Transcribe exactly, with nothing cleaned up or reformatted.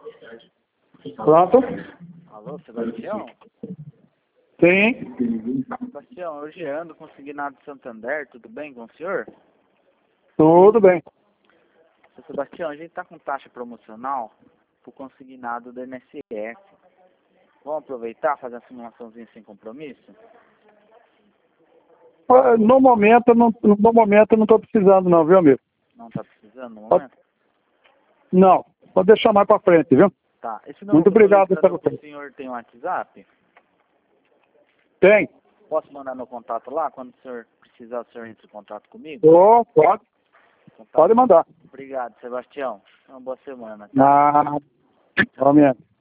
Pronto? Alô, Sebastião? Sim. Sebastião, eu Gerando, consignado de Santander, tudo bem com o senhor? Tudo bem. Seu Sebastião, a gente está com taxa promocional para o consignado do I N S S. Vamos aproveitar, fazer uma simulaçãozinha sem compromisso? Ah, No momento, não, no momento eu não estou precisando não, viu, amigo? Não está precisando no Pode- momento? Não, pode deixar mais para frente, viu? Tá. Esse Muito número que eu tô obrigado ligando pelo pro tempo. senhor tem um WhatsApp? Tem? Posso mandar meu contato lá? Quando o senhor precisar, o senhor entra em contato comigo? Oh, pode, Então tá pode bom. mandar. Obrigado, Sebastião. Uma boa semana. Tá? Na... Realmente.